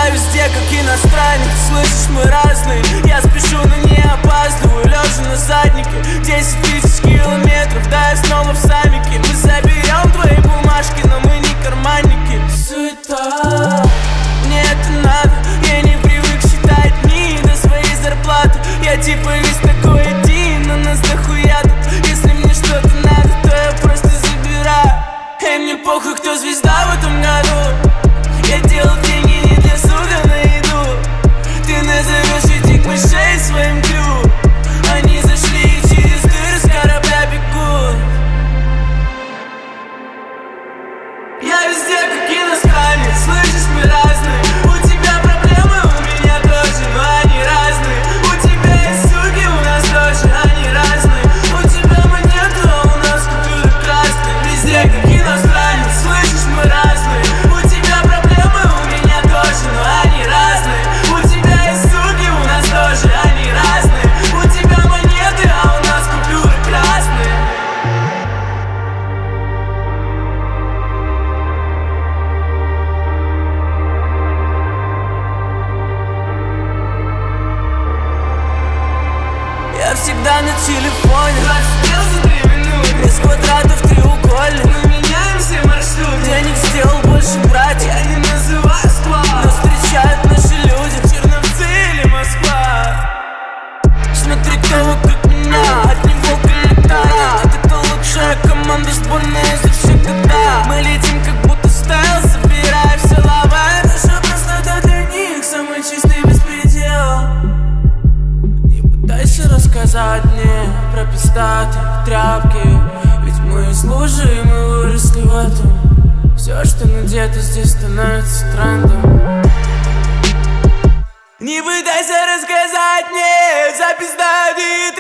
Я везде как иностранник, слышишь, мы разные. Я спешу, но не опаздываю, лежа на заднике. 10 тысяч километров, да я снова в самике. Мы заберем твои бумажки, но мы не карманники. Суета, мне это надо, я не привык считать дни до своей зарплаты. Я типа весь такой один, но нас дохуя тут. Если мне что-то надо, то я просто забираю. Эй, мне похуй, кто звезда в этом году. Я делал деньги не для суда на еду. Ты назовешь этих мышей своим крю. Они зашли и через дыры с корабля бегут. Я везде как иностранец, слышишь, мы разные. У тебя проблемы, у меня тоже, но они разные. У тебя есть суки, у нас тоже, они разные. У тебя монеты, а у нас купюры красные. Везде как иностранец, слышишь, мы разные. У тебя проблемы, у меня тоже, но они разные. У тебя есть суки, у нас тоже, они разные. У тебя монеты, а у нас купюры красные. Я всегда на телефоне, 20 за 3 минуты. Без квадратов треугольник. Мы меняем все маршруты. Денег сделал больше, брать я не называю склад. Но встречают наши люди, Черновцы или Москва. Смотри, кто вокруг меня, от него летает. Это лучшая команда, сборная за всегда. Мы летим, как будто стайл, собирая все лава. Наша простота для них, самый чистый беспредел. Дальше рассказать мне про пиздатые тряпки. Ведь мы из лужи, и мы выросли в этом. Все, что надето здесь, становится трендом. Не пытайся рассказать мне за пиздатые